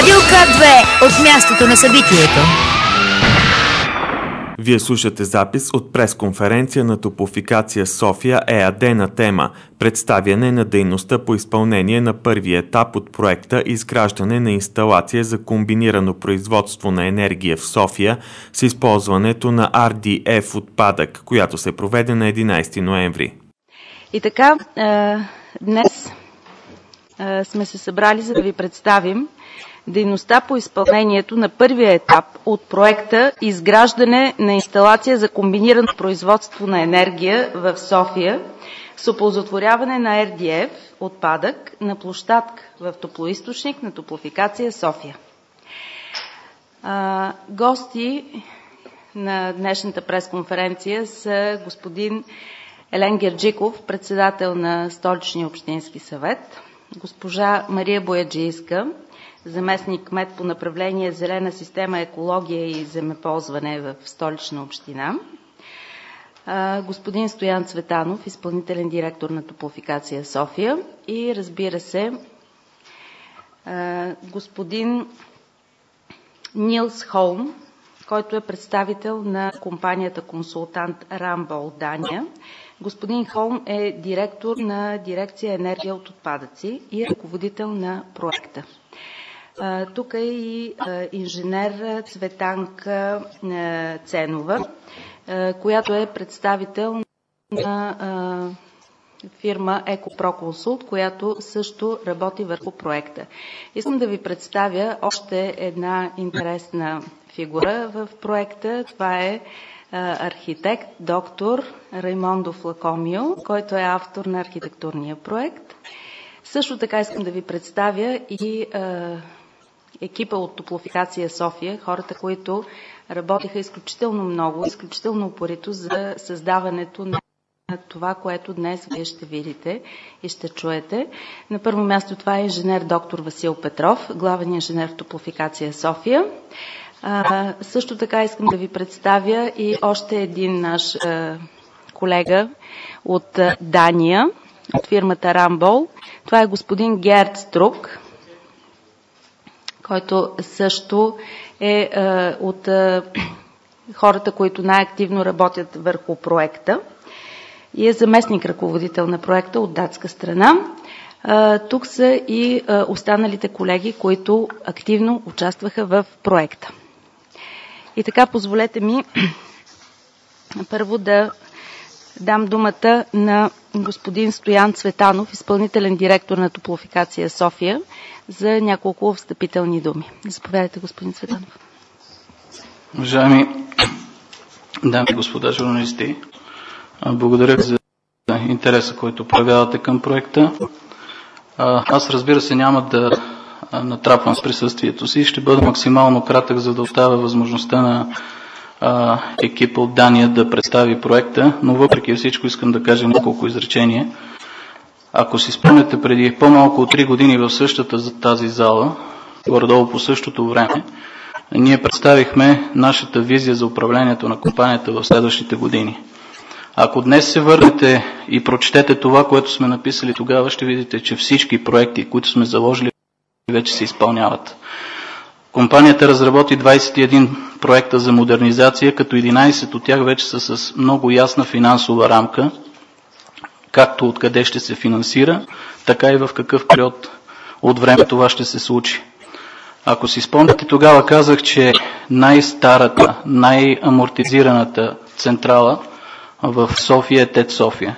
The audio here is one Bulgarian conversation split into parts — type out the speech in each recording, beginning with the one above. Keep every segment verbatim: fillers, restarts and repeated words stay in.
Радио К две от мястото на събитието. Вие слушате запис от пресконференция на Топлофикация София ЕАД на тема представяне на дейността по изпълнение на първия етап от проекта изграждане на инсталация за комбинирано производство на енергия в София с използването на Ар Ди Еф отпадък, която се проведе на единайсети ноември. И така, днес сме се събрали, за да ви представим дейността по изпълнението на първия етап от проекта изграждане на инсталация за комбинирано производство на енергия в София с оползотворяване на Ар Ди Еф отпадък на площадка в топлоизточник на Топлофикация София. А, гости на днешната пресконференция са господин Елен Герджиков, председател на Столичния общински съвет, госпожа Мария Бояджийска, заместник кмет по направление Зелена система, екология и земеползване в Столична община, господин Стоян Цветанов, изпълнителен директор на Топлофикация София и, разбира се, господин Нилс Холм, който е представител на компанията консултант Рамбол Дания. Господин Холм е директор на дирекция енергия от отпадъци и ръководител на проекта. Тук е и инженер Цветанка Ценова, която е представител на фирма Екопроконсулт, която също работи върху проекта. Искам да ви представя още една интересна фигура в проекта. Това е архитект, доктор Раймондо Флакомио, който е автор на архитектурния проект. Също така искам да ви представя и екипа от Топлофикация София, хората, които работиха изключително много, изключително упорито за създаването на това, което днес вие ще видите и ще чуете. На първо място това е инженер доктор Васил Петров, главен инженер в Топлофикация София. А, също така искам да ви представя и още един наш а, колега от а, Дания, от фирмата Рамбол. Това е господин Герд Струк, който също е а, от а, хората, които най-активно работят върху проекта и е заместник ръководител на проекта от датска страна. А, тук са и а, останалите колеги, които активно участваха в проекта. И така, позволете ми първо да дам думата на господин Стоян Цветанов, изпълнителен директор на Топлофикация София, за няколко встъпителни думи. Заповядайте, господин Цветанов. Уважаеми дами и господа журналисти, благодаря за интереса, който проявявате към проекта. Аз, разбира се, няма да натрапвам с присъствието си. Ще бъда максимално кратък, за да оставя възможността на а, екипа от Дания да представи проекта, но въпреки всичко искам да кажа няколко изречения. Ако си спомняте, преди по-малко от три години в същата за тази зала, горе-долу по същото време, ние представихме нашата визия за управлението на компанията в следващите години. Ако днес се върнете и прочетете това, което сме написали тогава, ще видите, че всички проекти, които сме заложили, вече се изпълняват. Компанията разработи двайсет и един проекта за модернизация, като единайсет от тях вече са с много ясна финансова рамка, както откъде ще се финансира, така и в какъв период от време това ще се случи. Ако си спомняте, тогава казах, че най-старата, най-амортизираната централа в София е ТЕЦ София.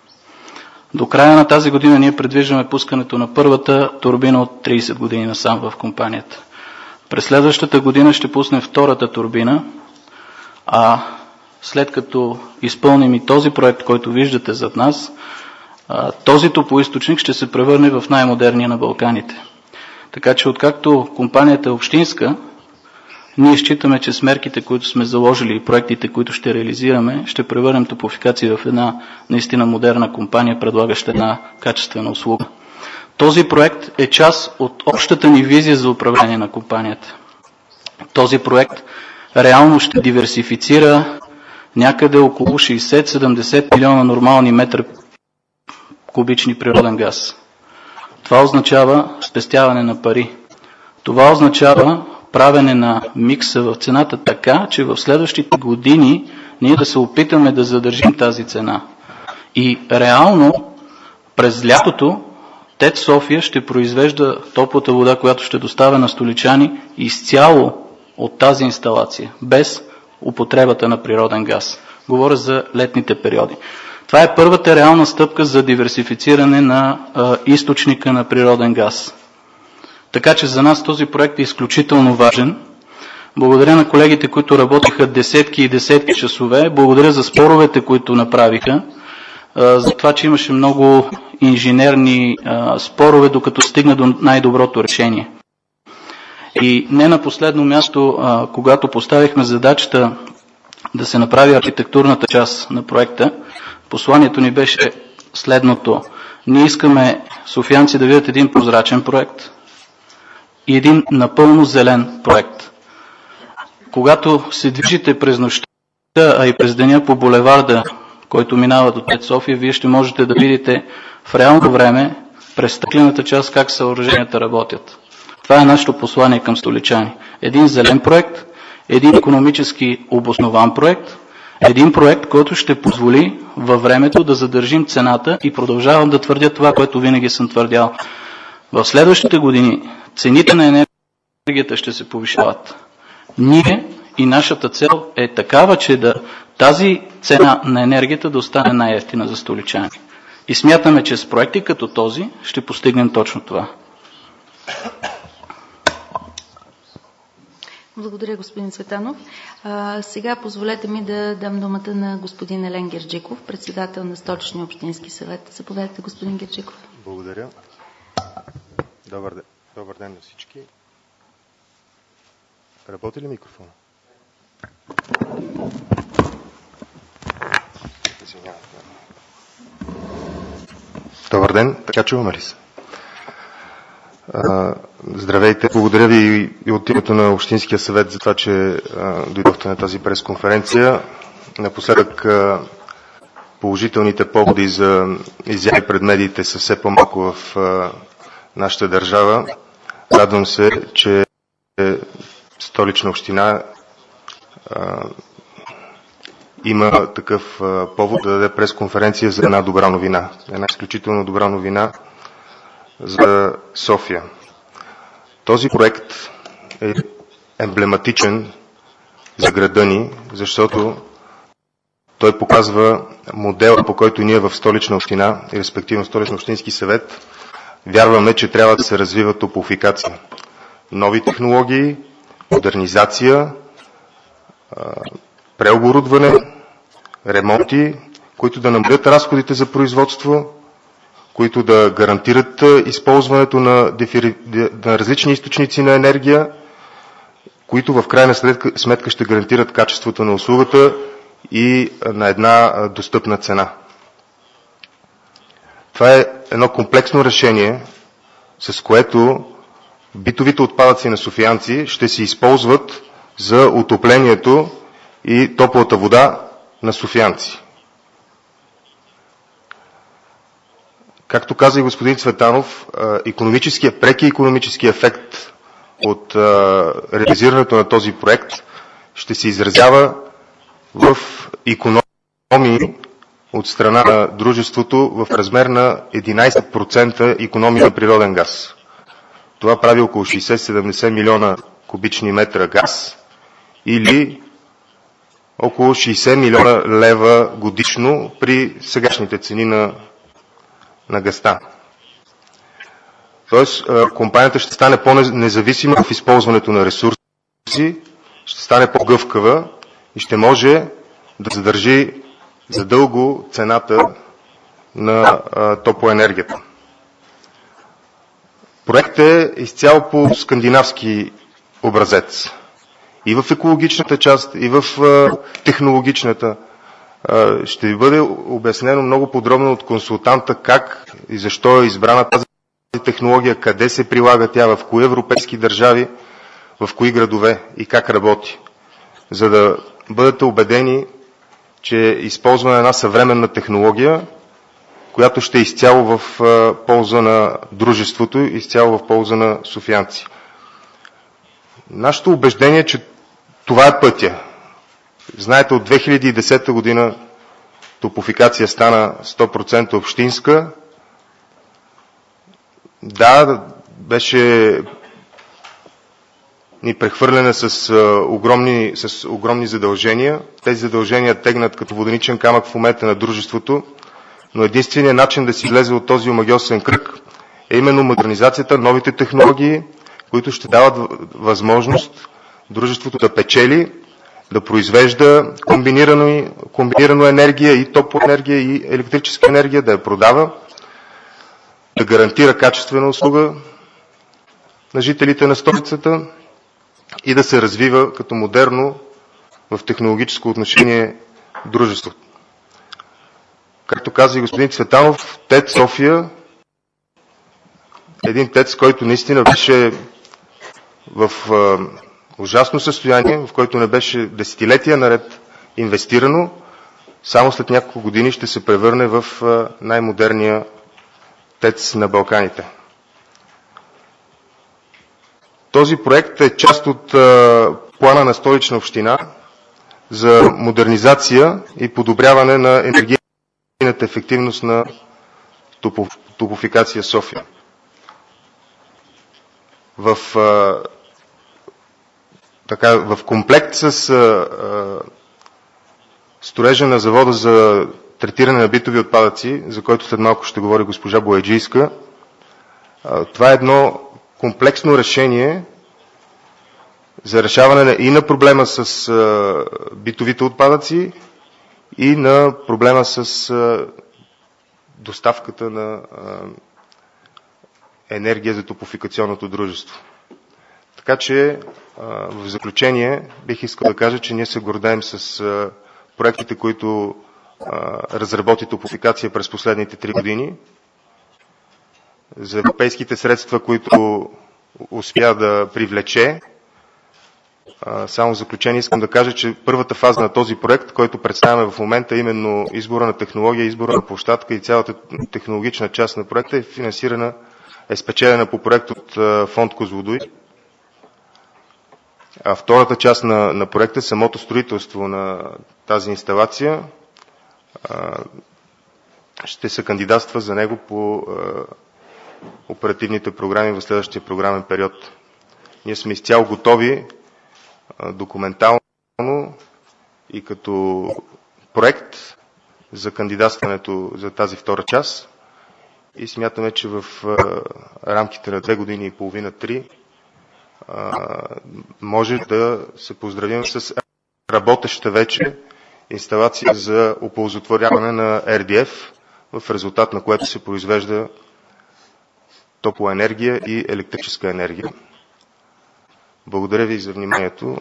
До края на тази година ние предвиждаме пускането на първата турбина от трийсет години насам в компанията. През следващата година ще пуснем втората турбина, а след като изпълним и този проект, който виждате зад нас, този топлоизточник ще се превърне в най-модерния на Балканите. Така че откакто компанията е общинска, ние считаме, че с мерките, които сме заложили и проектите, които ще реализираме, ще превърнем Топлофикация в една наистина модерна компания, предлагаща една качествена услуга. Този проект е част от общата ни визия за управление на компанията. Този проект реално ще диверсифицира някъде около шейсет до седемдесет милиона нормални метра кубични природен газ. Това означава спестяване на пари. Това означава правене на микса в цената така, че в следващите години ние да се опитаме да задържим тази цена. И реално през лятото ТЕЦ София ще произвежда топлата вода, която ще доставя на столичани изцяло от тази инсталация, без употребата на природен газ. Говоря за летните периоди. Това е първата реална стъпка за диверсифициране на а, източника на природен газ. Така че за нас този проект е изключително важен. Благодаря на колегите, които работиха десетки и десетки часове. Благодаря за споровете, които направиха. А, за това, че имаше много инженерни а, спорове, докато стигна до най-доброто решение. И не на последно място, а, когато поставихме задачата да се направи архитектурната част на проекта, посланието ни беше следното. Ние искаме софиянци да видят един прозрачен проект и един напълно зелен проект. Когато се движите през нощта, а и през деня по булеварда, който минава до ТЕЦ София, вие ще можете да видите в реално време през стъклената част как съоръженията работят. Това е нашето послание към столичани. Един зелен проект, един икономически обоснован проект, един проект, който ще позволи във времето да задържим цената и продължавам да твърдя това, което винаги съм твърдял. В следващите години цените на енергията ще се повишават. Ние и нашата цел е такава, че да тази цена на енергията да остане най-евтина за столичани. И смятаме, че с проекти като този ще постигнем точно това. Благодаря, господин Цветанов. А, сега позволете ми да дам думата на господин Елен Герджиков, председател на Столичния общински съвет. Заповядайте, господин Герджиков. Благодаря. Добър ден, Добър ден на всички. Работи ли микрофона? Добър ден, така чуваме ли се? Здравейте, благодаря ви и от името на Общинския съвет за това, че дойдохте на тази пресконференция. Напоследък положителните поводи за изяви пред медиите са все по-малко в нашата държава. Радвам се, че Столична община има такъв повод да даде пресконференция за една добра новина. Една изключително добра новина за София. Този проект е емблематичен за града ни, защото той показва модела, по който ние в Столична община и респективно Столична общински съвет вярваме, че трябва да се развива топлофикация. Нови технологии, модернизация, преоборудване, ремонти, които да намалят разходите за производство, които да гарантират използването на, дифери... на различни източници на енергия, които в крайна сметка ще гарантират качеството на услугата и на една достъпна цена. Това е едно комплексно решение, с което битовите отпадъци на софиянци ще се използват за отоплението и топлата вода на софиянци. Както каза и господин Цветанов, икономическия, преки икономически ефект от реализирането на този проект ще се изразява в икономии от страна на дружеството в размер на единайсет процента икономия на природен газ. Това прави около шейсет до седемдесет милиона кубични метра газ или около шейсет милиона лева годишно при сегашните цени на, на газта. Тоест, компанията ще стане по-независима в използването на ресурси, ще стане по-гъвкава и ще може да задържи задълго цената на топлоенергията. Проектът е изцяло по скандинавски образец. И в екологичната част, и в технологичната. Ще ви бъде обяснено много подробно от консултанта как и защо е избрана тази технология, къде се прилага тя, в кои европейски държави, в кои градове и как работи. За да бъдете убедени, че е използвана една съвременна технология, която ще е изцяло в полза на дружеството, изцяло в полза на софиянци. Нашето убеждение е, че това е пътя. Знаете, от две хиляди и десета година Топлофикация стана сто процента общинска. Да, беше ни прехвърлена с, а, огромни, с огромни задължения. Тези задължения тегнат като воденичен камък в момента на дружеството, но единственият начин да си излезе от този омагьосан кръг е именно модернизацията, новите технологии, които ще дават възможност дружеството да печели, да произвежда комбинирано, комбинирано енергия и топлоенергия и електрическа енергия, да я продава, да гарантира качествена услуга на жителите на столицата и да се развива като модерно в технологическо отношение дружеството. Както каза и господин Цветанов, ТЕЦ София е един ТЕЦ, който наистина беше в а, ужасно състояние, в който не беше десетилетия наред инвестирано, само след няколко години ще се превърне в а, най-модерния ТЕЦ на Балканите. Този проект е част от а, плана на Столична община за модернизация и подобряване на енергийната ефективност на Топлофикация София. В, а, така, в комплект с а, а, строежа на завода за третиране на битови отпадъци, за който след малко ще говори госпожа Бояджийска, а, това е едно комплексно решение за решаване и на проблема с а, битовите отпадъци, и на проблема с а, доставката на а, енергия за топлофикационното дружество. Така че а, в заключение бих искал да кажа, че ние се гордеем с а, проектите, които а, разработи Топлофикация през последните три години, за европейските средства, които успя да привлече. А, само в заключение искам да кажа, че първата фаза на този проект, който представяме в момента, именно избора на технология, избора на площадка и цялата технологична част на проекта е финансирана, е спечелена по проект от а, фонд Козлодуй. А втората част на, на проекта, самото строителство на тази инсталация, а, ще се кандидатства за него по а, оперативните програми в следващия програмен период. Ние сме изцяло готови а, документално и като проект за кандидатстването за тази втора част и смятаме, че в а, рамките на две години и половина-три може да се поздравим с работеща вече инсталация за оползотворяване на Р Д Ф, в резултат на което се произвежда топлоенергия и електрическа енергия. Благодаря ви за вниманието.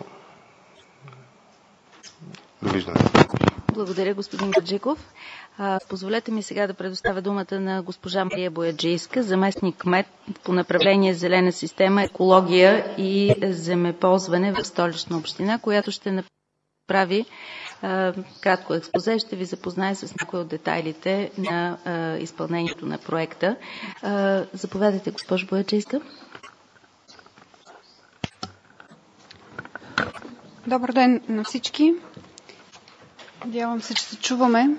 Довиждане. Благодаря, господин Гаджиков. Позволете ми сега да предоставя думата на госпожа Мария Бояджийска, заместник кмет по направление Зелена система, екология и земеползване в Столична община, която ще направи а, кратко експозе, ще ви запознае с някои от детайлите на а, изпълнението на проекта. А, заповядайте, госпожо Бояджийска. Добър ден на всички. Надявам се, че се чуваме.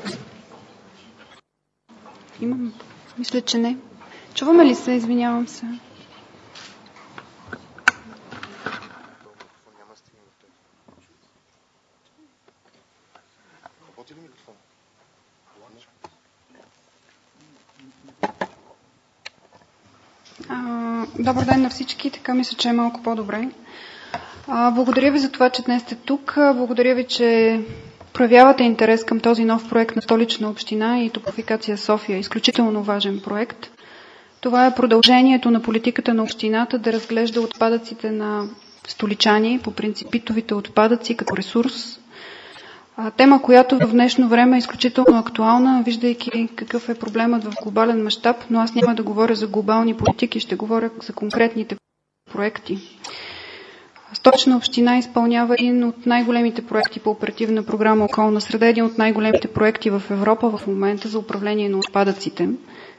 Имам. Мисля, че не. Чуваме ли се? Извинявам се. А, добър ден на всички. Така мисля, че е малко по-добре. А, благодаря ви за това, че днес сте тук. Благодаря ви, че проявявате интерес към този нов проект на Столична община и Топлофикация София. Изключително важен проект. Това е продължението на политиката на общината да разглежда отпадъците на столичани, по принцип битовите отпадъци като ресурс. Тема, която в днешно време е изключително актуална, виждайки какъв е проблемът в глобален мащаб, но аз няма да говоря за глобални политики, ще говоря за конкретните проекти. Столична община изпълнява един от най-големите проекти по оперативна програма Околна среда, един от най-големите проекти в Европа в момента за управление на отпадъците.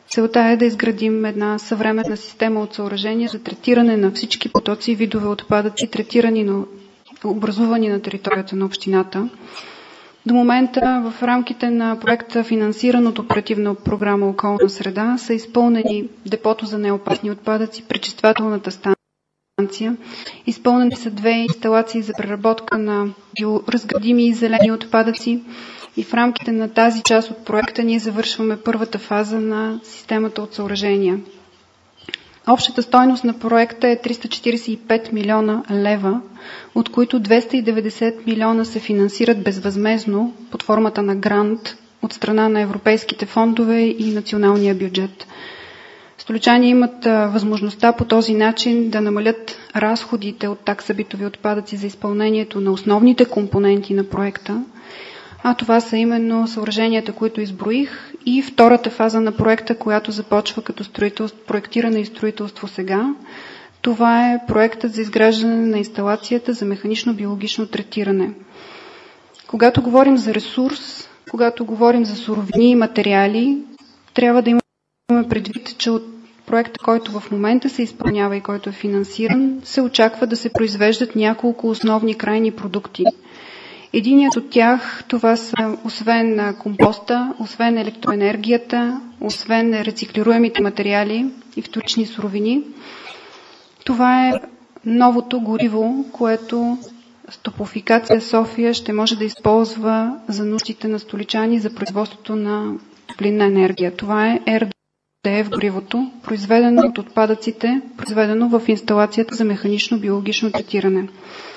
Целта е да изградим една съвременна система от съоръжения за третиране на всички потоци и видове отпадъци, третирани на образувани на територията на общината. До момента в рамките на проекта, финансиран от оперативна програма Околна среда, са изпълнени депото за неопасни отпадъци, пречиствателната станция. Изпълнени са две инсталации за преработка на биоразградими и зелени отпадъци. И в рамките на тази част от проекта ние завършваме първата фаза на системата от съоръжения. Общата стойност на проекта е триста четиридесет и пет милиона лева, от които двеста и деветдесет милиона се финансират безвъзмездно под формата на грант от страна на европейските фондове и националния бюджет. Столичани имат а, възможността по този начин да намалят разходите от такса битови отпадъци за изпълнението на основните компоненти на проекта, а това са именно съоръженията, които изброих, и втората фаза на проекта, която започва като строителство, проектиране и строителство сега. Това е проектът за изграждане на инсталацията за механично-биологично третиране. Когато говорим за ресурс, когато говорим за суровини и материали, трябва да имаме предвид, че от проекта, който в момента се изпълнява и който е финансиран, се очаква да се произвеждат няколко основни крайни продукти. Единият от тях, това са освен компоста, освен електроенергията, освен рециклируемите материали и вторични суровини, това е новото гориво, което Топлофикация София ще може да използва за нуждите на столичани за производството на топлинна енергия. Това е Р Д Ф горивото, произведено от отпадъците, произведено в инсталацията за механично-биологично третиране.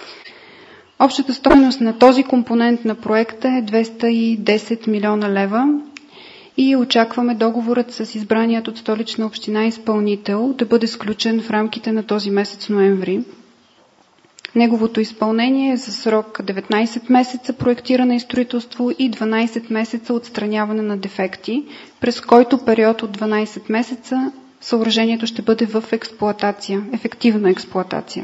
Общата стойност на този компонент на проекта е двеста и десет милиона лева и очакваме договорът с избраният от Столична община изпълнител да бъде сключен в рамките на този месец ноември. Неговото изпълнение е за срок деветнайсет месеца проектиране и строителство и дванайсет месеца отстраняване на дефекти, през който период от дванайсет месеца съоръжението ще бъде в експлоатация, ефективна експлоатация.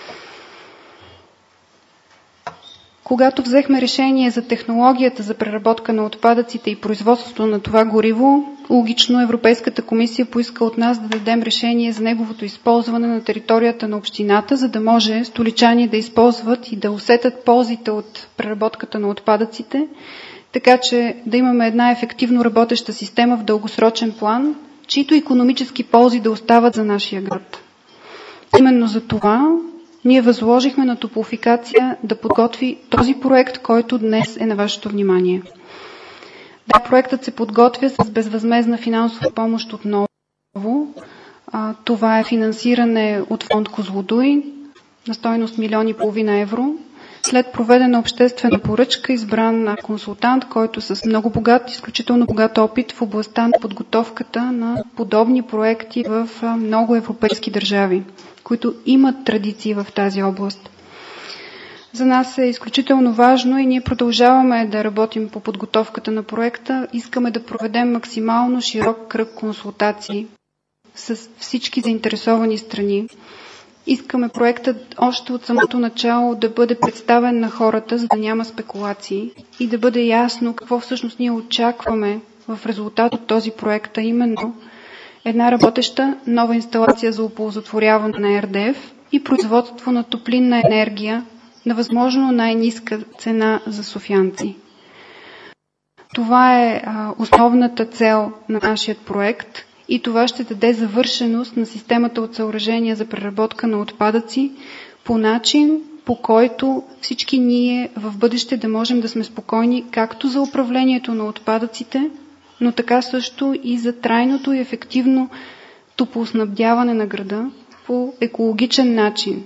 Когато взехме решение за технологията за преработка на отпадъците и производството на това гориво, логично Европейската комисия поиска от нас да дадем решение за неговото използване на територията на общината, за да може столичани да използват и да усетят ползите от преработката на отпадъците, така че да имаме една ефективно работеща система в дългосрочен план, чието икономически ползи да остават за нашия град. Именно за това ние възложихме на Топлофикация да подготви този проект, който днес е на вашето внимание. Да, проектът се подготвя с безвъзмездна финансова помощ отново. Това е финансиране от фонд Козлодуй на стойност милион и половина евро. След проведена обществена поръчка, избран консултант, който с много богат, изключително богат опит в областта на подготовката на подобни проекти в много европейски държави, които имат традиции в тази област. За нас е изключително важно и ние продължаваме да работим по подготовката на проекта. Искаме да проведем максимално широк кръг консултации с всички заинтересовани страни. Искаме проектът още от самото начало да бъде представен на хората, за да няма спекулации и да бъде ясно какво всъщност ние очакваме в резултат от този проект, а именно една работеща нова инсталация за оползотворяване на Р Д Ф и производство на топлинна енергия на възможно най-ниска цена за софиянци. Това е а, основната цел на нашия проект и това ще даде завършеност на системата от съоръжения за преработка на отпадъци по начин, по който всички ние в бъдеще да можем да сме спокойни както за управлението на отпадъците, но така също и за трайното и ефективно топлоснабдяване на града по екологичен начин.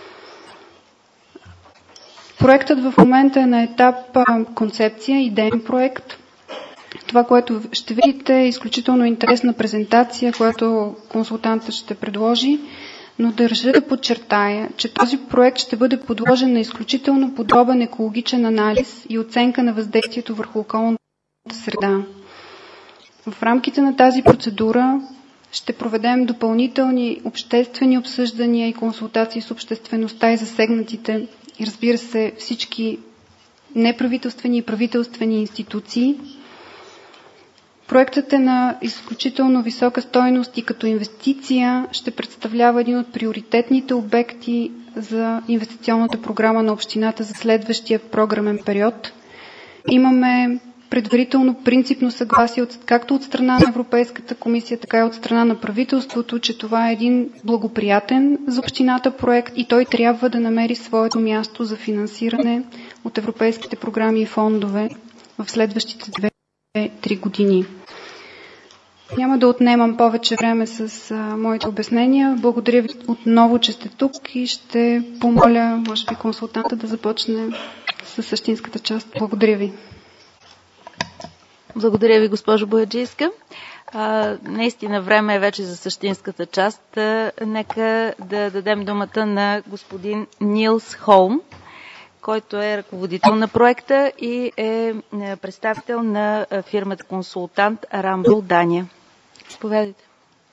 Проектът в момента е на етап концепция, идеен проект. Това, което ще видите, е изключително интересна презентация, която консултантът ще предложи, но държа да подчертая, че този проект ще бъде подложен на изключително подробен екологичен анализ и оценка на въздействието върху околната среда. В рамките на тази процедура ще проведем допълнителни обществени обсъждания и консултации с обществеността и засегнатите и, разбира се, всички неправителствени и правителствени институции. Проектът е на изключително висока стойност и като инвестиция ще представлява един от приоритетните обекти за инвестиционната програма на общината за следващия програмен период. Имаме предварително принципно съгласие от, както от страна на Европейската комисия, така и от страна на правителството, че това е един благоприятен за общината проект и той трябва да намери своето място за финансиране от европейските програми и фондове в следващите две-три години. Няма да отнемам повече време с а, моите обяснения. Благодаря ви отново, че сте тук и ще помоля, може би, консултанта да започне с същинската част. Благодаря ви. Благодаря ви, госпожо Бояджийска. А, наистина време е вече за същинската част. А, нека да дадем думата на господин Нилс Холм, който е ръководител на проекта и е представител на фирмата консултант Рамбъл Дания. Заповядайте.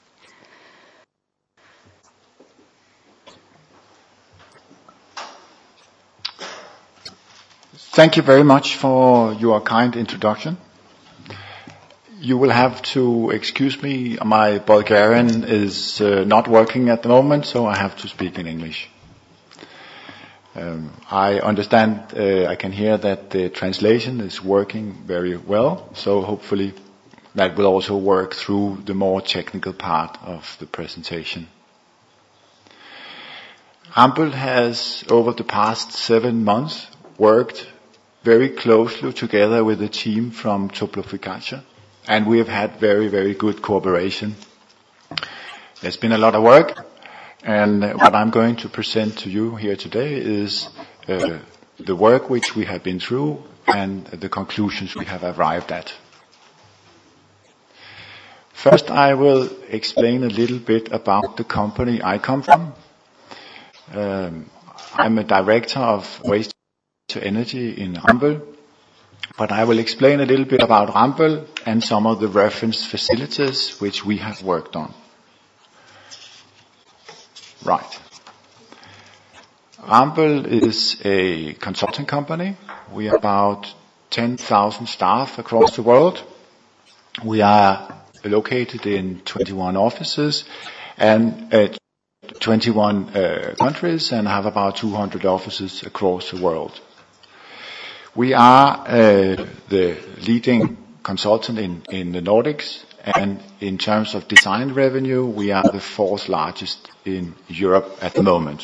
Thank you very much for your kind introduction. You will have to excuse me, my Bulgarian is uh, not working at the moment, so I have to speak in English. Um, I understand, uh, I can hear that the translation is working very well, so hopefully that will also work through the more technical part of the presentation. Ramboll has, over the past seven months, worked very closely together with the team from Toplification, and we have had very, very good cooperation. There's been a lot of work, and what I'm going to present to you here today is uh, the work which we have been through and the conclusions we have arrived at. First, I will explain a little bit about the company I come from. Um, I'm a director of waste to energy in Ramboll, but I will explain a little bit about Ramboll and some of the reference facilities which we have worked on. Right. Ramboll is a consulting company. We are about ten thousand staff across the world. We are located in twenty-one offices and uh, twenty-one uh, countries and have about two hundred offices across the world. We are uh, the leading consultant in, in the Nordics, and in terms of design revenue, we are the fourth largest in Europe at the moment.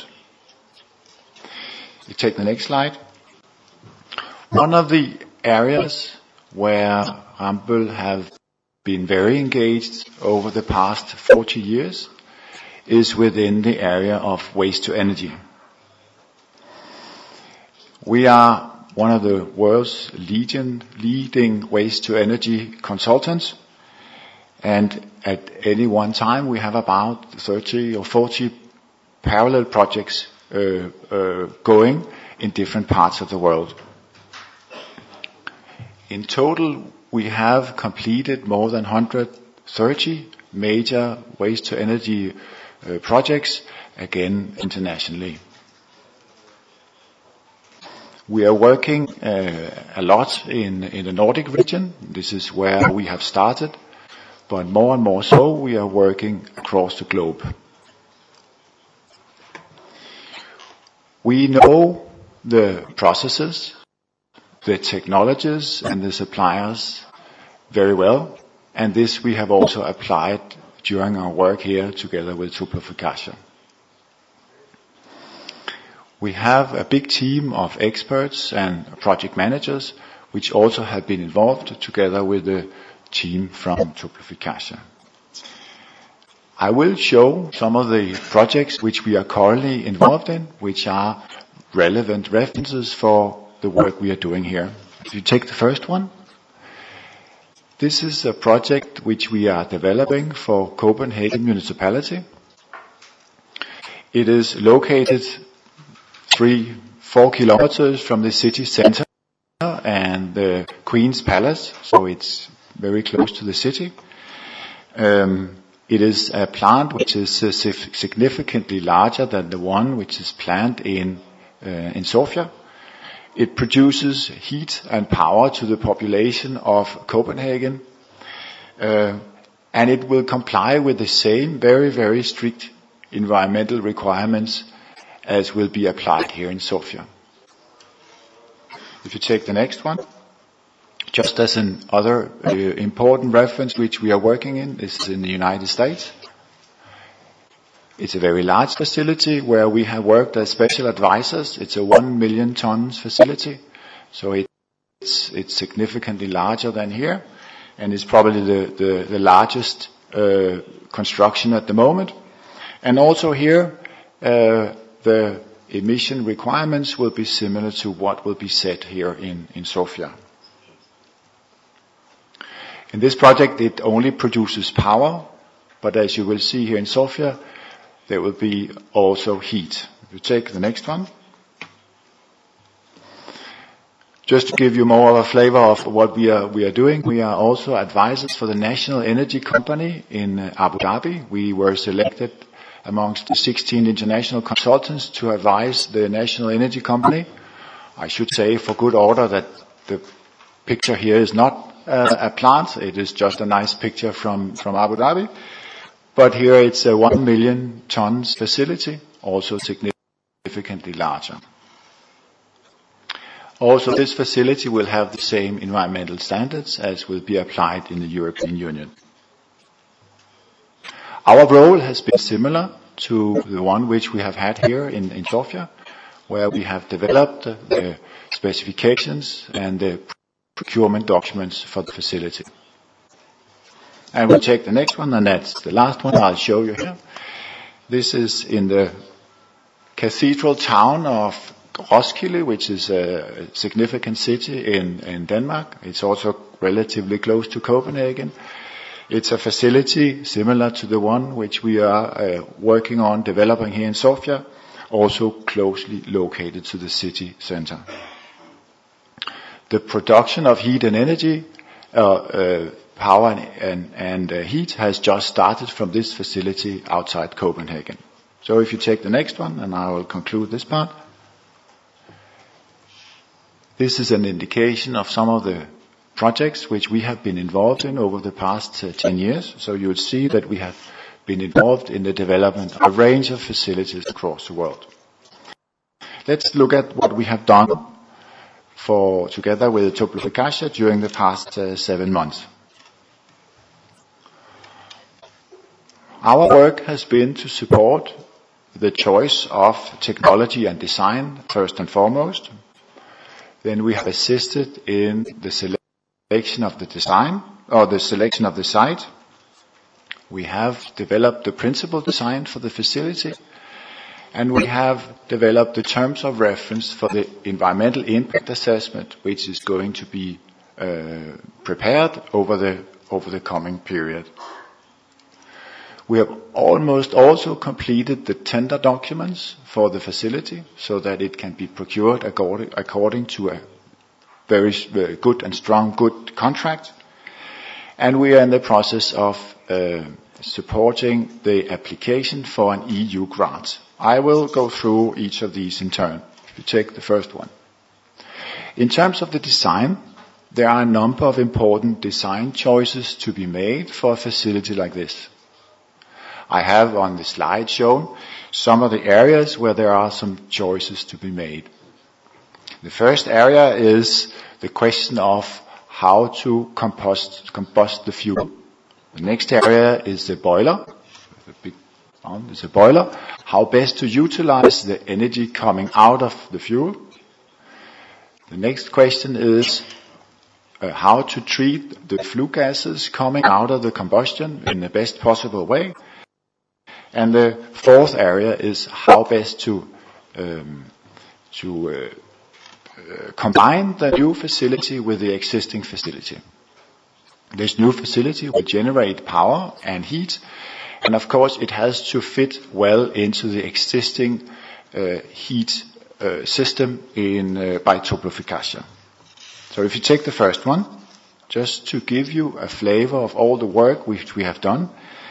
You take the next slide. One of the areas where Ramboll have been very engaged over the past forty years is within the area of waste to energy. We are one of the world's leading, leading waste to energy consultants, and at any one time we have about thirty or forty parallel projects uh, uh, going in different parts of the world. In total, we have completed more than one hundred thirty major waste to energy uh, projects, again internationally. We are working uh, a lot in, in the Nordic region. This is where we have started, but more and more so we are working across the globe. We know the processes, the technologies and the suppliers very well, and this we have also applied during our work here together with Toplification. We have a big team of experts and project managers which also have been involved together with the team from Toplification. I will show some of the projects which we are currently involved in, which are relevant references for the work we are doing here. If you take the first one, this is a project which we are developing for Copenhagen Municipality. It is located three, four kilometers from the city center and the Queen's Palace, so it's very close to the city. Um, it is a plant which is uh, significantly larger than the one which is planned in uh, in Sofia. It produces heat and power to the population of Copenhagen. uh, and it will comply with the same very, very strict environmental requirements as will be applied here in Sofia. If you take the next one, just as an other uh, important reference which we are working in, this is in the United States. It's a very large facility where we have worked as special advisors. It's a one million tons facility, so it's, it's significantly larger than here, and it's probably the, the, the largest uh, construction at the moment. And also here, uh, the emission requirements will be similar to what will be set here in, in Sofia. In this project, it only produces power, but as you will see here in Sofia, there will be also heat. If you take the next one. Just to give you more of a flavor of what we are, we are doing, we are also advisors for the National Energy Company in Abu Dhabi. We were selected amongst the sixteen international consultants to advise the National Energy Company. I should say for good order that the picture here is not uh, a plant, it is just a nice picture from, from Abu Dhabi. But here it's a one million tons facility, also significantly larger. Also, this facility will have the same environmental standards as will be applied in the European Union. Our role has been similar to the one which we have had here in, in Sofia, where we have developed the specifications and the procurement documents for the facility. And we'll take the next one, and that's the last one I'll show you here. This is in the cathedral town of Roskilde, which is a significant city in, in Denmark. It's also relatively close to Copenhagen. It's a facility similar to the one which we are uh, working on developing here in Sofia, also closely located to the city center. The production of heat and energy, uh, uh, power and, and, and uh, heat has just started from this facility outside Copenhagen. So if you take the next one, and I will conclude this part. This is an indication of some of the projects which we have been involved in over the past uh, ten years. So you would see that we have been involved in the development of a range of facilities across the world. Let's look at what we have done for together with Toplofikacia during the past uh, seven months. Our work has been to support the choice of technology and design first and foremost. Then we have assisted in the selection of the design, or the selection of the site. We have developed the principal design for the facility, and we have developed the terms of reference for the environmental impact assessment, which is going to be uh, prepared over the over the coming period. We have almost also completed the tender documents for the facility so that it can be procured according, according to a very, very good and strong good contract. And we are in the process of uh, supporting the application for an E U grant. I will go through each of these in turn. If you take the first one. In terms of the design, there are a number of important design choices to be made for a facility like this. I have on the slide shown some of the areas where there are some choices to be made. The first area is the question of how to compost, combust the fuel. The next area is the boiler. The big one is a boiler. How best to utilize the energy coming out of the fuel. The next question is uh, how to treat the flue gases coming out of the combustion in the best possible way. And the fourth area is how best to um, to uh, uh, combine the new facility with the existing facility. This new facility will generate power and heat, and of course it has to fit well into the existing uh, heat uh, system in uh, by Toplofikacia. So if you take the first one, just to give you a flavor of all the work which we have done,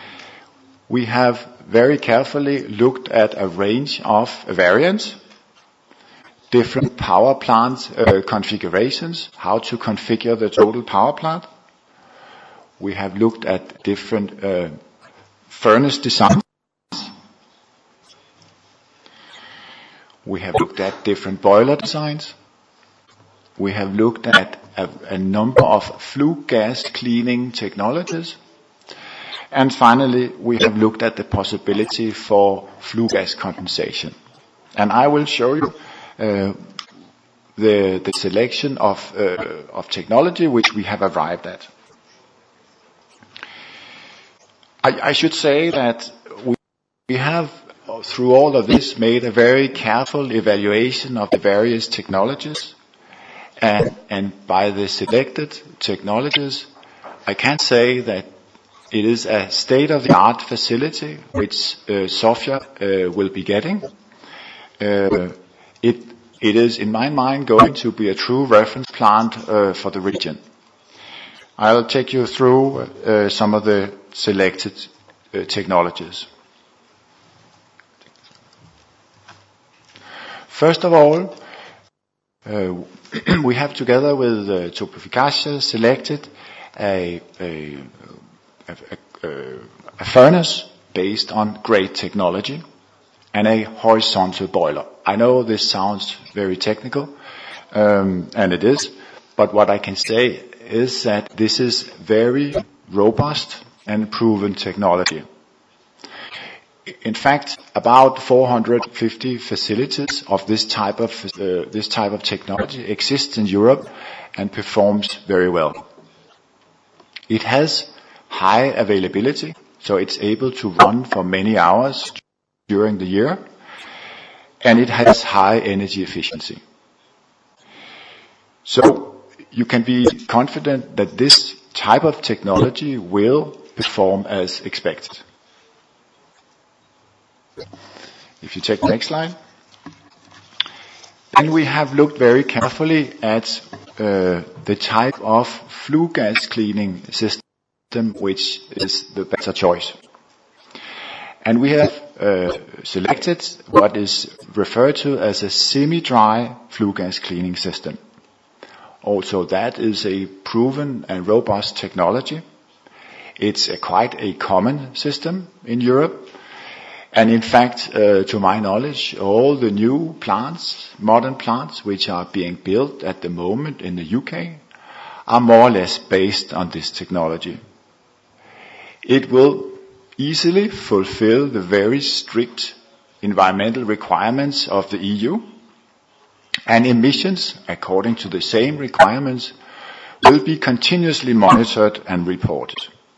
we have very carefully looked at a range of variants, different power plant uh, configurations, how to configure the total power plant. we have looked at different uh, furnace designs. We have looked at different boiler designs. We have looked at a, a number of flue gas cleaning technologies. And finally, we have looked at the possibility for flue gas condensation. And I will show you uh, the, the selection of, uh, of technology which we have arrived at. I, I should say that we, we have, through all of this, made a very careful evaluation of the various technologies. And, and by the selected technologies, I can say that it is a state-of-the-art facility which uh, Sofia uh, will be getting. Uh, it, it is, in my mind, going to be a true reference plant uh, for the region. I'll take you through uh, some of the selected uh, technologies. First of all, uh, we have together with uh, Toplification selected a, a, a, a, a furnace based on great technology and a horizontal boiler. I know this sounds very technical, um, and it is, but what I can say is that this is very robust and proven technology. In fact, about four hundred fifty facilities of this type of uh, this type of technology exists in Europe and performs very well. It has high availability, so it's able to run for many hours during the year, and it has high energy efficiency. So you can be confident that this type of technology will perform as expected. If you take the next slide. Then we have looked very carefully at uh, the type of flue gas cleaning system which is the better choice. And we have uh, selected what is referred to as a semi-dry flue gas cleaning system. Also, that is a proven and robust technology. It's a quite a common system in Europe. And in fact, uh, to my knowledge, all the new plants, modern plants, which are being built at the moment in the U K, are more or less based on this technology. It will easily fulfill the very strict environmental requirements of the E U, and emissions, according to the same requirements, will be continuously monitored and reported.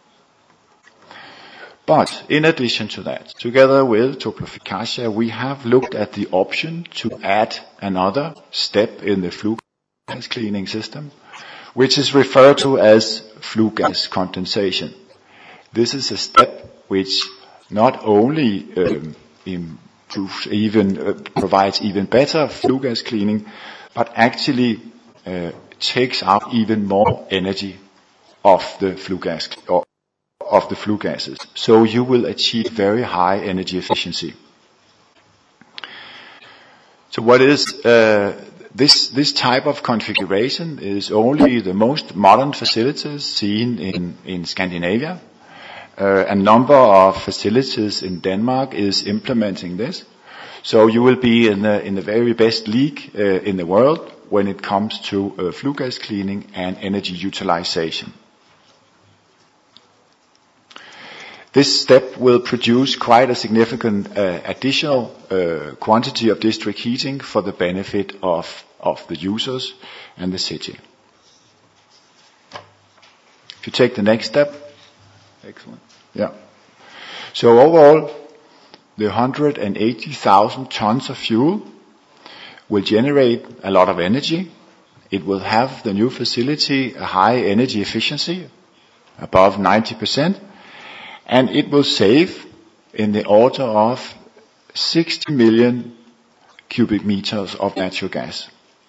But in addition to that, together with Toplification, we have looked at the option to add another step in the flue gas cleaning system, which is referred to as flue gas condensation. This is a step which not only um, improves even uh, provides even better flue gas cleaning, but actually uh, takes out even more energy of the flue gas or of the flue gases. So you will achieve very high energy efficiency. So what is uh, this this type of configuration is only the most modern facilities seen in in Scandinavia. Uh, a number of facilities in Denmark is implementing this. So you will be in the in the very best league uh, in the world when it comes to uh, flue gas cleaning and energy utilization. This step will produce quite a significant uh, additional uh, quantity of district heating for the benefit of, of the users and the city. If you take the next step. Excellent. Yeah. So overall, the one hundred eighty thousand tons of fuel will generate a lot of energy. It will have, the new facility, a high energy efficiency, above ninety percent. And it will save in the order of sixty million cubic meters of natural gas.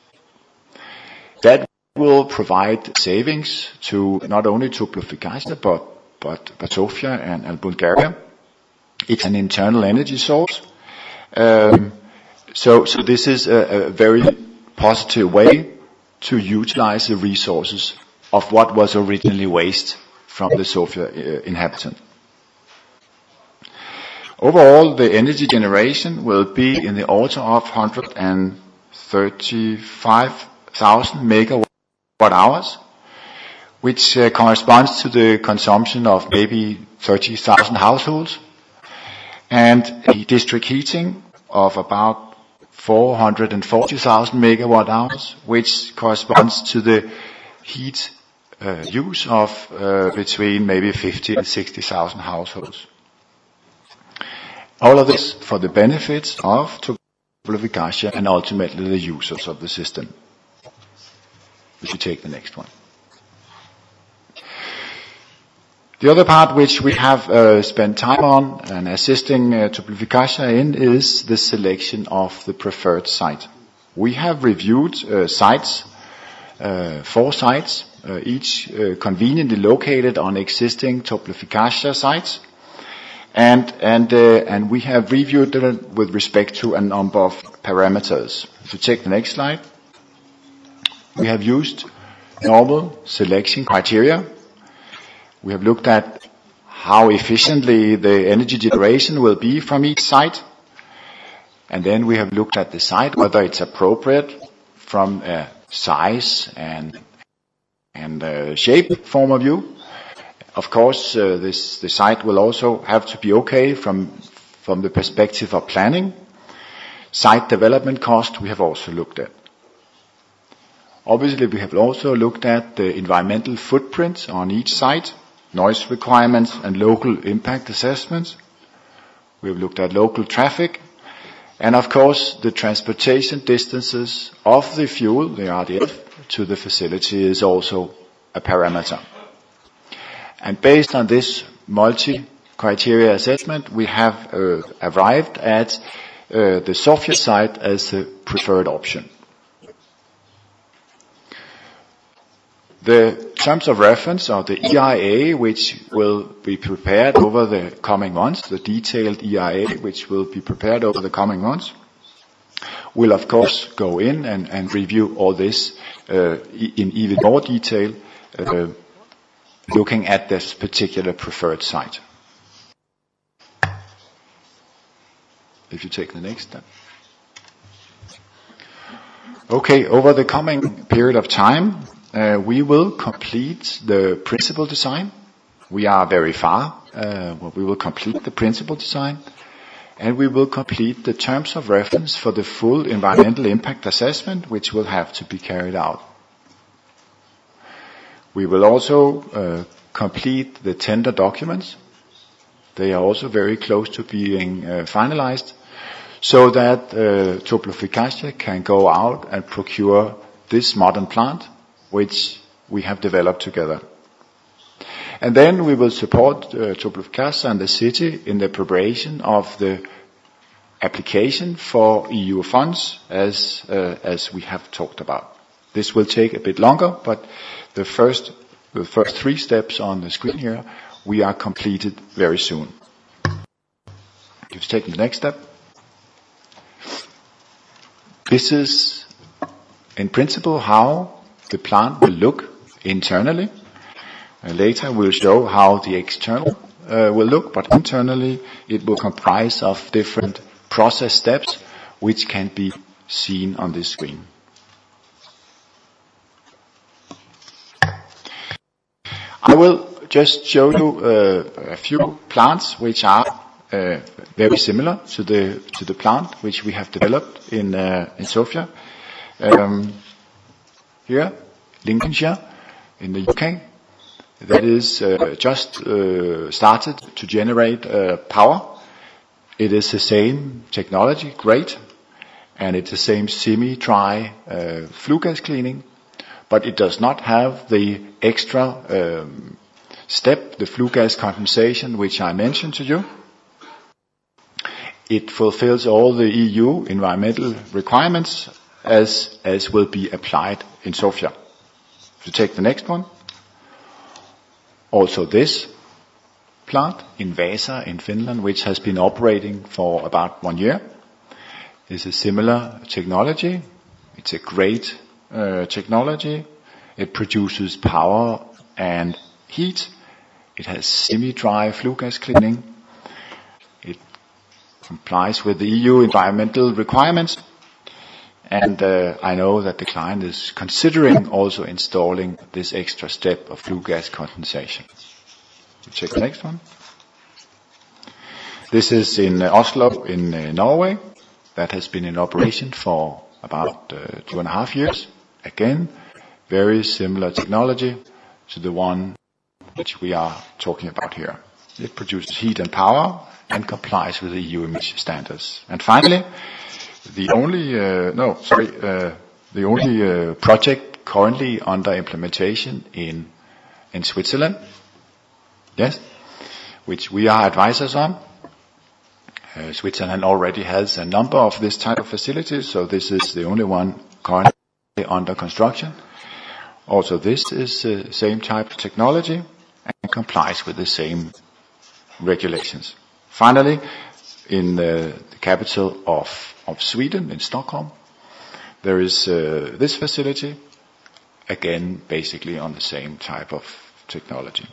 That will provide savings to not only to Toplification, but, but, but Sofia and, and Bulgaria. It's an internal energy source. Um, so, so this is a, a very positive way to utilize the resources of what was originally waste from the Sofia uh, inhabitant. Overall, the energy generation will be in the order of one hundred thirty-five thousand megawatt hours, which uh, corresponds to the consumption of maybe thirty thousand households, and a district heating of about four hundred forty thousand megawatt hours, which corresponds to the heat uh, use of uh, between maybe fifty and sixty thousand households. All of this for the benefits of Toplificacia and ultimately the users of the system. We should take the next one. The other part which we have uh, spent time on and assisting uh, Toplificacia in is the selection of the preferred site. We have reviewed uh, sites, uh, four sites, uh, each uh, conveniently located on existing Toplificacia sites. And, and, uh, and we have reviewed it with respect to a number of parameters. If you take the next slide, we have used normal selection criteria. We have looked at how efficiently the energy generation will be from each site. And then we have looked at the site, whether it's appropriate from a size and, and uh, shape form of view. Of course, uh, this, the site will also have to be okay from, from the perspective of planning. Site development cost we have also looked at. Obviously, we have also looked at the environmental footprint on each site, noise requirements and local impact assessments. We have looked at local traffic. And of course, the transportation distances of the fuel, the R D F, to the facility is also a parameter. And based on this multi-criteria assessment, we have uh, arrived at uh, the Sofia site as the preferred option. The terms of reference are the E I A, which will be prepared over the coming months, the detailed E I A, which will be prepared over the coming months, will of course go in and, and review all this uh, in even more detail, uh, looking at this particular preferred site. If you take the next step. Okay, over the coming period of time, uh, we will complete the principal design. We are very far. Uh, well, we will complete the principal design, and we will complete the terms of reference for the full environmental impact assessment, which will have to be carried out. We will also uh, complete the tender documents. They are also very close to being uh, finalized, so that uh, Toplificacia can go out and procure this modern plant, which we have developed together. And then we will support uh, Toplificacia and the city in the preparation of the application for E U funds, as uh, as we have talked about. This will take a bit longer, but the first, the first three steps on the screen here, we are completed very soon. You've taken the next step. This is, in principle, how the plant will look internally. And later we'll show how the external uh, will look, but internally it will comprise of different process steps, which can be seen on this screen. I will just show you uh, a few plants which are uh, very similar to the to the plant which we have developed in uh, in Sofia. Um, here, Lincolnshire, in the U K, that is uh, just uh, started to generate uh, power. It is the same technology, great, and it's the same semi-dry uh, flue gas cleaning. But it does not have the extra um, step, the flue gas condensation, which I mentioned to you. It fulfills all the E U environmental requirements as, as will be applied in Sofia. If you take the next one. Also this plant in Vaasa in Finland, which has been operating for about one year, is a similar technology. It's a great Uh, technology. It produces power and heat It has semi-dry flue gas cleaning. It complies with the E U environmental requirements. And uh, I know that the client is considering also installing this extra step of flue gas condensation. We'll check the next one. This is in uh, Oslo in uh, Norway. That has been in operation for about uh, two and a half years. Again, very similar technology to the one which we are talking about here. It produces heat and power and complies with the E U emission standards. And finally, the only, uh, no, sorry, uh, the only uh, project currently under implementation in in Switzerland, yes, which we are advisors on. Uh, Switzerland already has a number of this type of facilities, so this is the only one currently under construction. Also, this is the uh, same type of technology and complies with the same regulations. Finally, in uh, the capital of, of Sweden, in Stockholm, there is uh, this facility, again, basically on the same type of technology.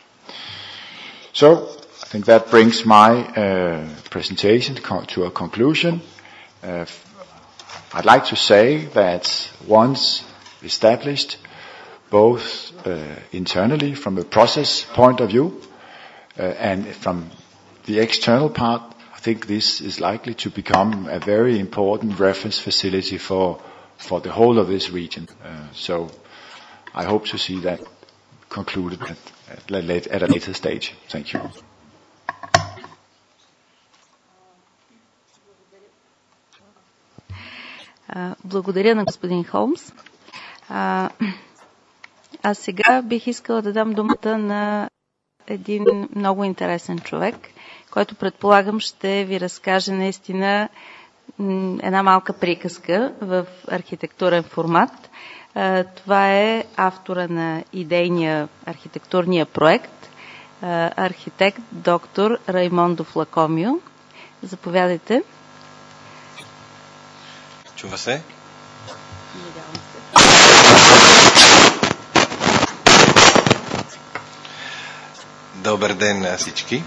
So, I think that brings my uh, presentation to a conclusion. Uh, I'd like to say that once established, both uh, internally from a process point of view uh, and from the external part, I think this is likely to become a very important reference facility for for the whole of this region. Uh, so I hope to see that concluded at, at, at a later stage. Thank you. Благодаря на господин Холмс. А, а сега бих искала да дам думата на един много интересен човек, който предполагам ще ви разкаже наистина една малка приказка в архитектурен формат. А, това е автора на идейния архитектурния проект, а, архитект доктор Раймондо Флакомио. Заповядайте. Чува се? Добър ден на всички.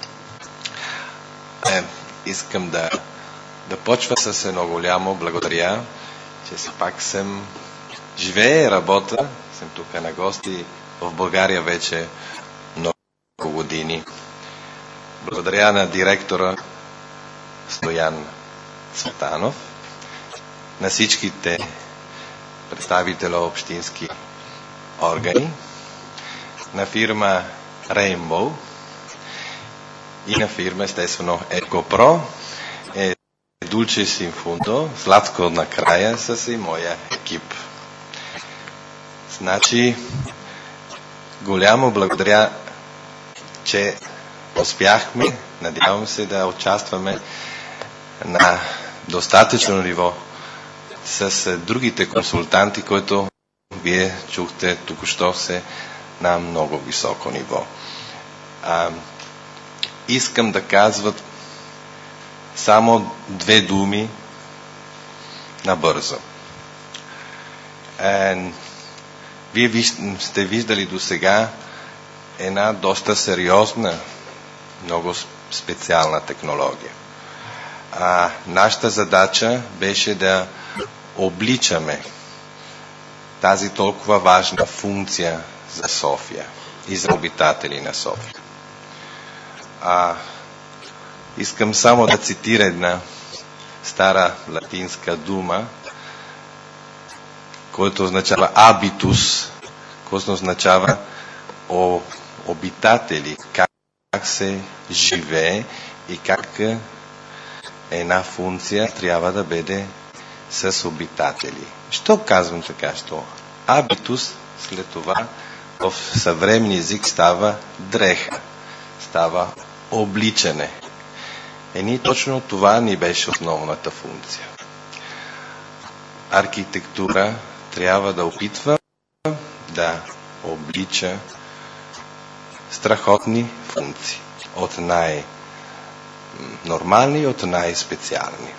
Е, искам да, да почва с едно голямо благодаря, че си пак съм живея и работя. Съм тук на гости в България вече много години. Благодаря на директора Стоян Цветанов, на всичките представители общински органи, на фирма Rainbow и на фирма, естествено, EcoPro, е Dulce in Fundo, сладко накрая с и моя екип. Значи, голямо благодаря, че успяхме, надявам се да участваме на достатъчно ниво с другите консултанти, които вие чухте току-що се на много високо ниво. А, искам да казват само две думи набързо. А, вие виж, сте виждали до сега една доста сериозна, много специална технология. А, нашата задача беше да обличаме тази толкова важна функция за София и за обитатели на София. А, искам само да цитира една стара латинска дума, която означава habitus, което означава о, обитатели, как, как се живее и как една функция трябва да бъде с обитатели. Що казвам така? Що habitus след това в съвременен език става дреха, става обличане. Ени точно това ни беше основната функция. Архитектура трябва да опитва да облича страхотни функции. От най-нормални и от най-специални.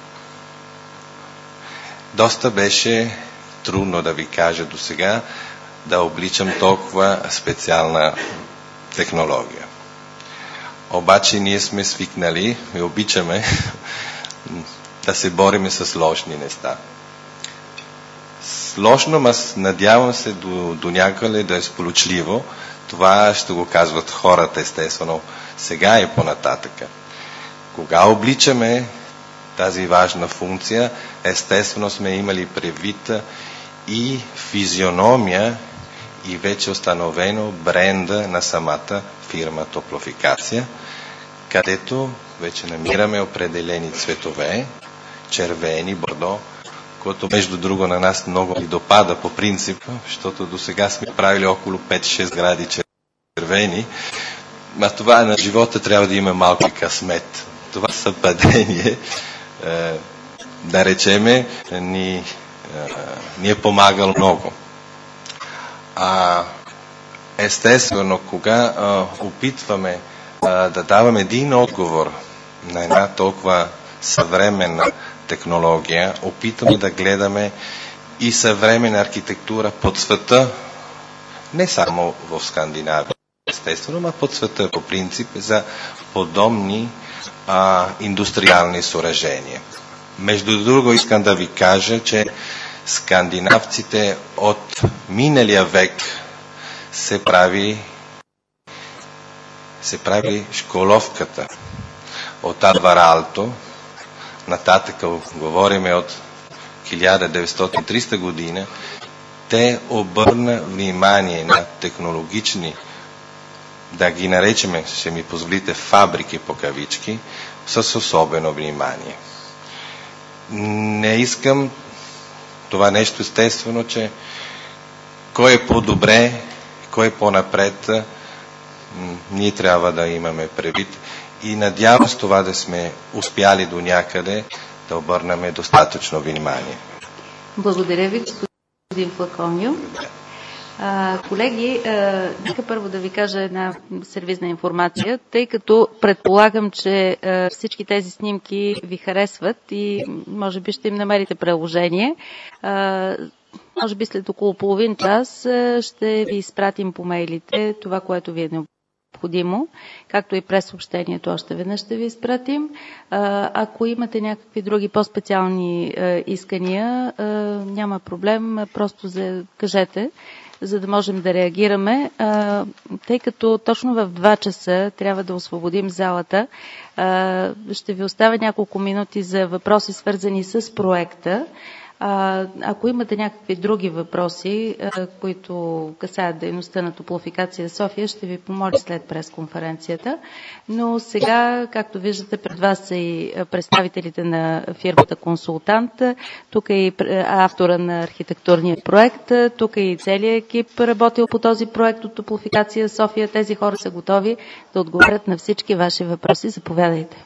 Доста беше трудно да ви кажа до сега да обличам толкова специална технология. Обаче ние сме свикнали и обичаме да се бориме с сложни неща. Сложно, но надявам се до, до някъде да е сполучливо. Това ще го казват хората, естествено, сега и по-нататъка. Кога обличаме тази важна функция, естествено сме имали предвид и физиономия и вече установено бренда на самата фирма Топлофикация, където вече намираме определени цветове, червени, бордо, което между друго на нас много ни допада по принцип, защото до сега сме правили около пет-шест гради червени, а това на живота трябва да има малко късмет. Това съвпадение, е, да речеме, ни, е, ни е помагало много. А, естествено, кога е, опитваме е, да даваме един отговор на една толкова съвременна технология, опитваме да гледаме и съвременна архитектура по света, не само в Скандинавия, естествено, но по света по принцип за подобни а, индустриални съоръжения. Между друго искам да ви кажа, че скандинавците от миналия век се прави се прави школовката от Алвар Алто, нататък говориме от хиляда деветстотин и тридесета година, те обърна внимание на технологични, да ги наречеме, ще ми позволите, фабрики по кавички, с особено внимание. Не искам това нещо естествено, че кой е по-добре, кой е по-напред, ние трябва да имаме предвид. И надявам се това да сме успяли до някъде да обърнем достатъчно внимание. Благодаря ви, господин Флаконио. А, колеги, нека първо да ви кажа една сервизна информация, тъй като предполагам, че а, всички тези снимки ви харесват и може би ще им намерите приложение. А, може би след около половин час а, ще ви изпратим по мейлите това, което ви е необходимо, както и през съобщението още веднъж ще ви изпратим. А, ако имате някакви други по-специални а, искания, а, няма проблем, просто за, кажете, за да можем да реагираме, а, тъй като точно в два часа трябва да освободим залата. А, ще ви оставя няколко минути за въпроси, свързани с проекта. А, ако имате някакви други въпроси, а, които касаят дейността на Топлофикация София, ще ви помоля след пресконференцията. Но сега, както виждате, пред вас са и представителите на фирмата консултант, тук е и автора на архитектурния проект, тук е и целият екип работил по този проект от Топлофикация София. Тези хора са готови да отговорят на всички ваши въпроси. Заповядайте.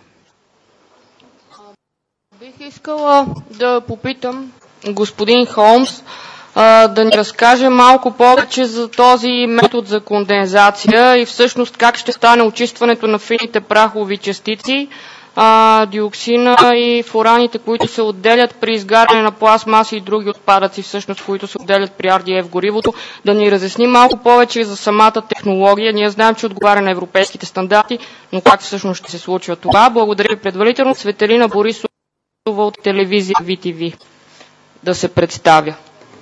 Бих искала да попитам господин Холмс а, да ни разкаже малко повече за този метод за кондензация и всъщност как ще стане очистването на фините прахови частици, а, диоксина и фураните, които се отделят при изгаряне на пластмаси и други отпадъци, всъщност, които се отделят при ар ди еф горивото. Да ни разясни малко повече за самата технология. Ние знаем, че отговаря на европейските стандарти, но как всъщност ще се случва това? Благодаря ви предварително. Светелина Борисова от телевизия ви ти ви да се представя.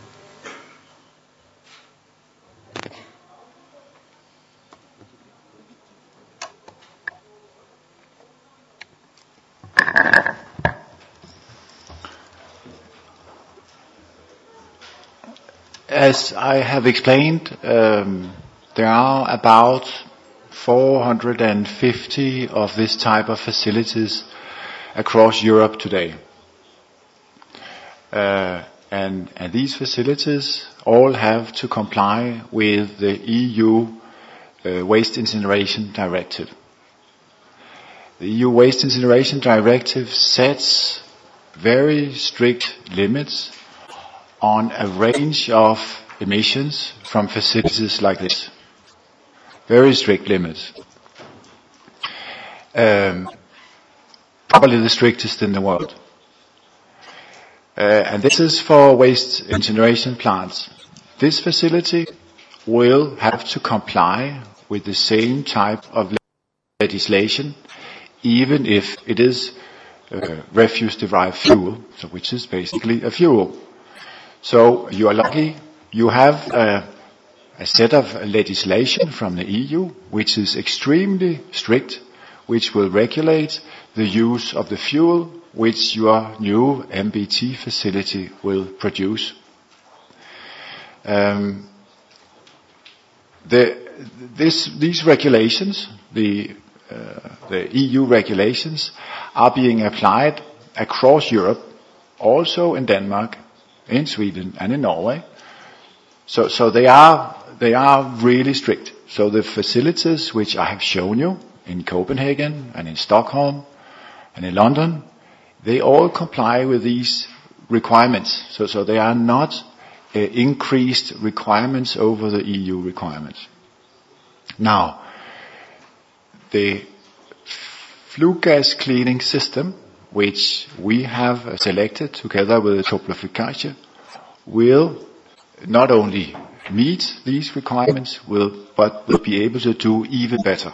As I have explained, um, there are about four hundred fifty of this type of facilities across Europe today. Uh, and, and these facilities all have to comply with the E U uh, Waste Incineration Directive. The E U Waste Incineration Directive sets very strict limits on a range of emissions from facilities like this. Very strict limits. Um, probably the strictest in the world. Uh, and this is for waste incineration plants. This facility will have to comply with the same type of legislation, even if it is uh, refuse-derived fuel, so which is basically a fuel. So you are lucky. You have a, a set of legislation from the E U which is extremely strict, which will regulate the use of the fuel which your new M B T facility will produce. Um, the, this, these regulations, the, uh, the E U regulations, are being applied across Europe, also in Denmark, in Sweden, and in Norway. So, so they are they are really strict. So the facilities which I have shown you in Copenhagen and in Stockholm and in London, they all comply with these requirements. So, so they are not uh, increased requirements over the E U requirements. Now, the flue gas cleaning system, which we have selected together with Toplofikacia, will not only meet these requirements, will, but will be able to do even better.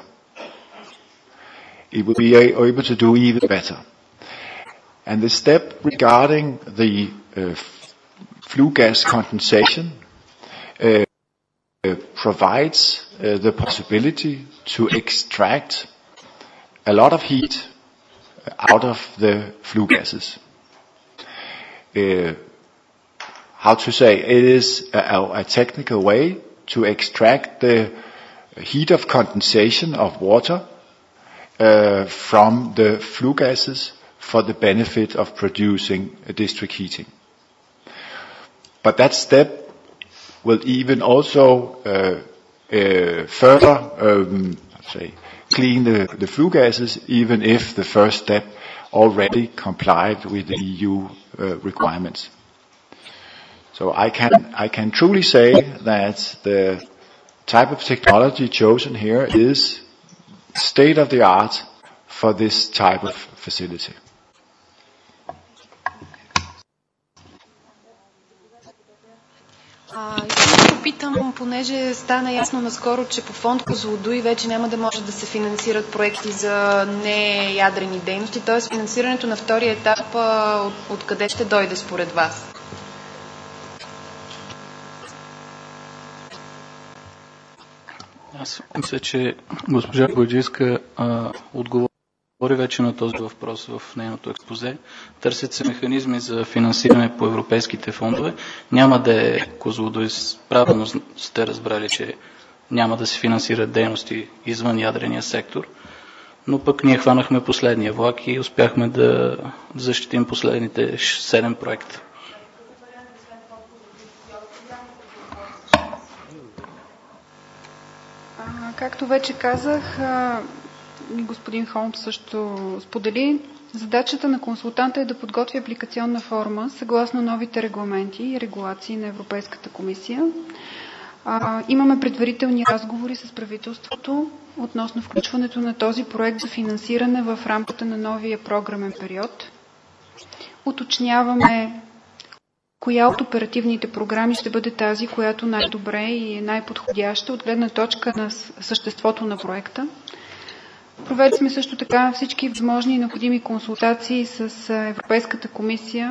It will be able to do even better. And the step regarding the uh, flue gas condensation uh, uh, provides uh, the possibility to extract a lot of heat out of the flue gases. Uh, how to say, it is a, a technical way to extract the heat of condensation of water uh, from the flue gases for the benefit of producing a district heating. But that step will even also uh, uh, further um, say, clean the, the flue gases, even if the first step already complied with the E U uh, requirements. So I can I can truly say that the type of technology chosen here is state of the art for this type of facility. А, искам да попитам, понеже стана ясно наскоро, че по фонд Козлодуй вече няма да може да се финансират проекти за неядрени дейности, т.е. финансирането на втория етап от, откъде ще дойде според вас? Аз мисля, че госпожа Бояджийска отговори вече на този въпрос в нейното експозе. Търсят се механизми за финансиране по европейските фондове. Няма да е Козлодуй, правилно сте разбрали, че няма да се финансират дейности извън ядрения сектор, но пък ние хванахме последния влак и успяхме да защитим последните седем проекта. Както вече казах, господин Холмс също сподели, задачата на консултанта е да подготви апликационна форма съгласно новите регламенти и регулации на Европейската комисия. Имаме предварителни разговори с правителството относно включването на този проект за финансиране в рамката на новия програмен период. Уточняваме коя от оперативните програми ще бъде тази, която най-добре и е най-подходяща от гледна точка на съществото на проекта. Провели сме също така всички възможни и необходими консултации с Европейската комисия.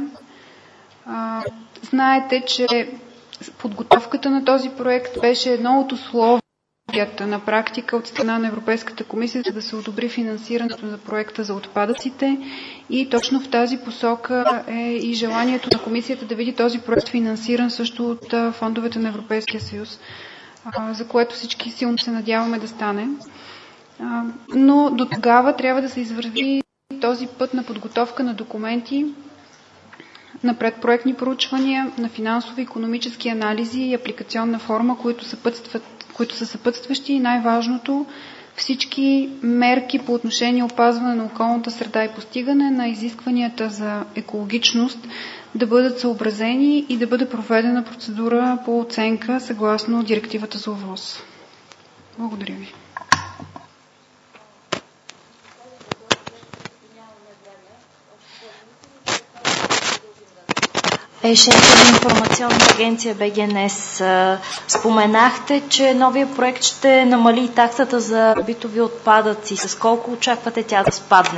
Знаете, че подготовката на този проект беше едно от условията на практика от страна на Европейската комисия, за да се одобри финансирането за проекта за отпадъците, и точно в тази посока е и желанието на комисията да види този проект финансиран също от фондовете на Европейския съюз, за което всички силно се надяваме да стане. Но до тогава трябва да се извърви този път на подготовка на документи, на предпроектни проучвания, на финансови, икономически анализи и апликационна форма, които съпътстват, които са съпътстващи, и най-важното, всички мерки по отношение опазване на околната среда и постигане на изискванията за екологичност да бъдат съобразени и да бъде проведена процедура по оценка съгласно директивата за ОВОС. Благодаря ви. е Шенкова информационна агенция Б Г Н С. Споменахте, че новия проект ще намали таксата за битови отпадъци. С колко очаквате тя да спадне?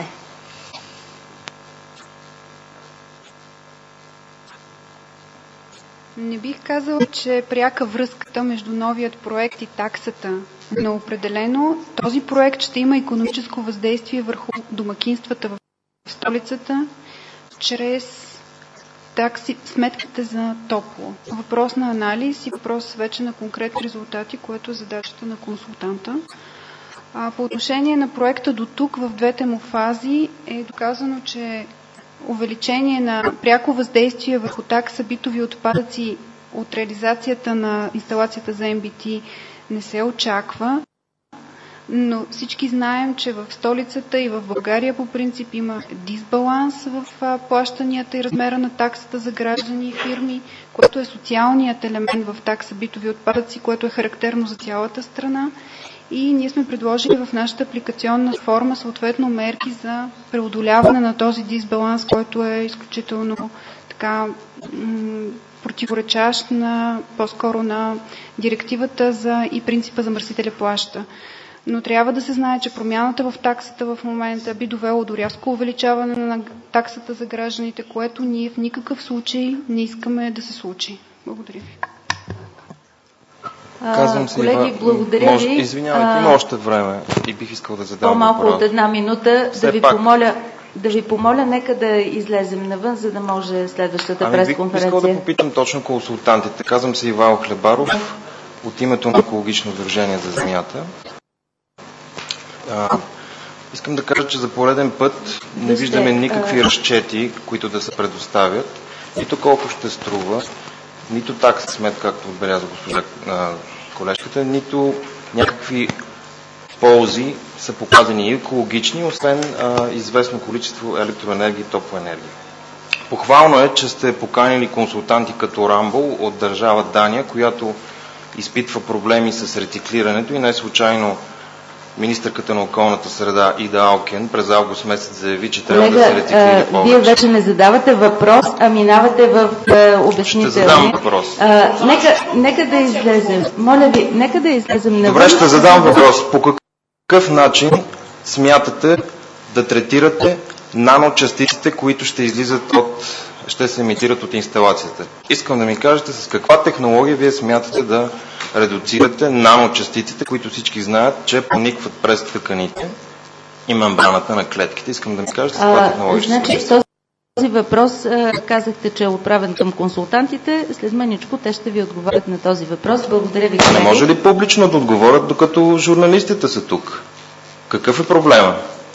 Не бих казала, че е пряка връзката между новият проект и таксата, но определено този проект ще има икономическо въздействие върху домакинствата в столицата чрез такси, сметките за топло. Въпрос на анализ и въпрос вече на конкретни резултати, което е задачата на консултанта. А по отношение на проекта до тук в двете му фази е доказано, че увеличение на пряко въздействие върху такса битови отпадъци от реализацията на инсталацията за М Б Т не се очаква, но всички знаем, че в столицата и в България по принцип има дисбаланс в плащанията и размера на таксата за граждани и фирми, което е социалният елемент в такса битови отпадъци, което е характерно за цялата страна. И ние сме предложили в нашата апликационна форма съответно мерки за преодоляване на този дисбаланс, който е изключително така м- противоречащ на, по-скоро на директивата за и принципа замърсителя плаща. Но трябва да се знае, че промяната в таксата в момента би довело до рязко увеличаване на таксата за гражданите, което ние в никакъв случай не искаме да се случи. Благодаря ви. Казвам се, колеги, Ива, благодаря може, ви. Извинявайте, има още време и бих искал да задам По-малко въпрос. от една минута да ви, пак... помоля, да ви помоля, нека да излезем навън, за да може следващата ами, пресконференция. бих искал да попитам точно консултантите. Казвам се Ивайло Хлебаров от името на Екологично движение за земята. А, искам да кажа, че за пореден път не виждаме никакви разчети, които да се предоставят. Нито колко ще струва, нито такса смет, както отбеляза госпожа а, колежката, нито някакви ползи са показани и екологични, освен а, известно количество електроенергия и топлоенергия. Похвално е, че сте поканили консултанти като Рамбол от държава Дания, която изпитва проблеми с рециклирането и не случайно министърката на околната среда Ида Алкен през август месец заяви, че трябва Колега, да се рециклира повече. Вие вече не задавате въпрос, а минавате в е, обяснителни. Ще задам въпрос. А, нека, нека да излезем. Моля ви, нека да излезем навън. Добре, ще задам въпрос. По какъв начин смятате да третирате наночастиците, които ще излизат от, ще се емитират от инсталацията? Искам да ми кажете с каква технология вие смятате да редуцирате наночастиците, които всички знаят, че проникват през тъканите и мембраната на клетките. Искам да ми кажете с каква технология ще значи, се този въпрос а, казахте, че е отправен към консултантите. След маничко те ще ви отговорят на този въпрос. Благодаря ви, колеги. Не може ли публично да отговорят, докато журналистите са тук? Какъв е проблема?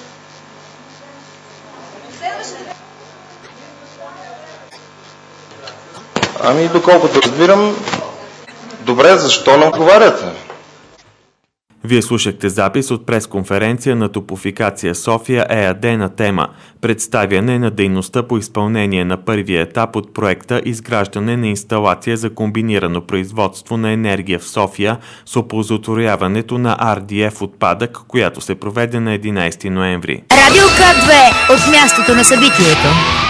Ами, доколкото разбирам, добре, защо не отговаряте? Вие слушахте запис от пресконференция на Топлофикация София ЕАД на тема представяне на дейността по изпълнение на първия етап от проекта изграждане на инсталация за комбинирано производство на енергия в София с оползотворяването на Ар Ди Еф отпадък, която се проведе на единайсети ноември. Радио К две от мястото на събитието.